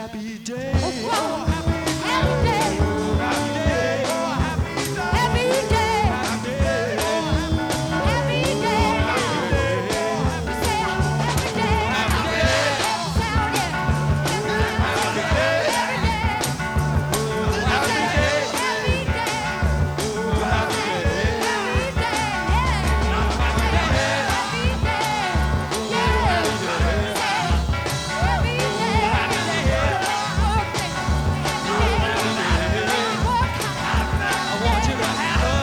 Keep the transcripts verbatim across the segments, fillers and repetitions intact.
happy day. Oh, happy day. Happy day. Happy day. Happy day. Happy day. We say happy day. Happy day. Sound, yeah. Happy day. Happy day. Happy day. Happy day. Happy day. Happy day. Happy day. Yeah. Happy day. I want you to have a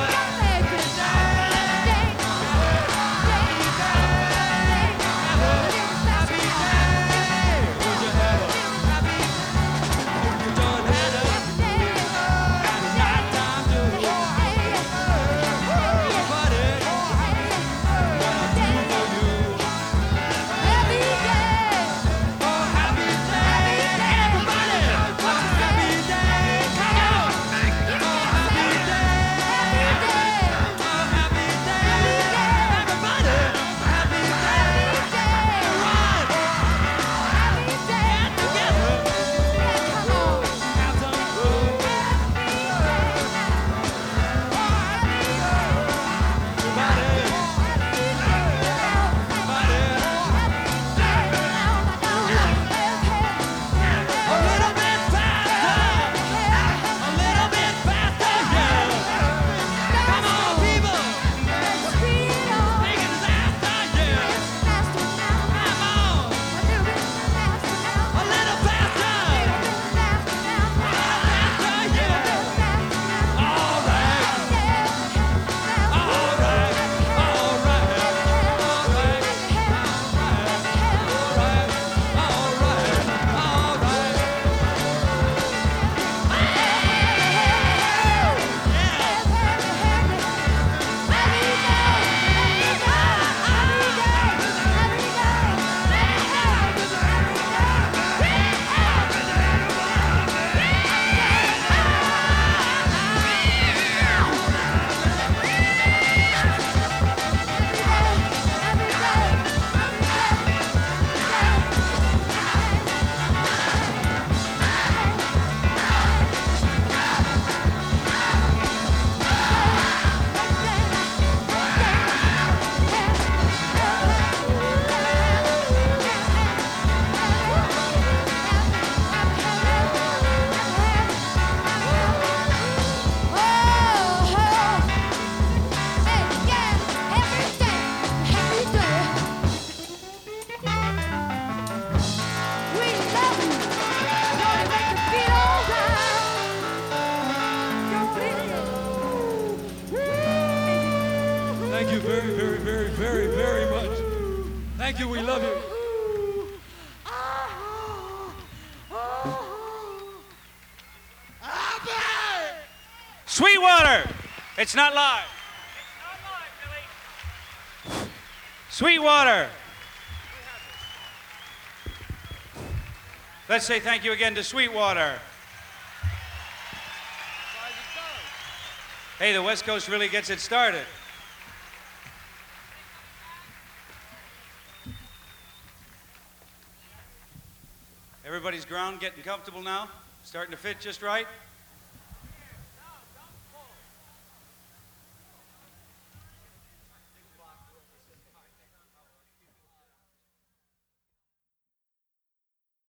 Thank you very, very, very, very, very much. Thank you. We love you. Sweetwater! It's not live. It's not live, Billy. Sweetwater! Let's say thank you again to Sweetwater. Hey, the West Coast really gets it started. Everybody's ground getting comfortable now? Starting to fit just right?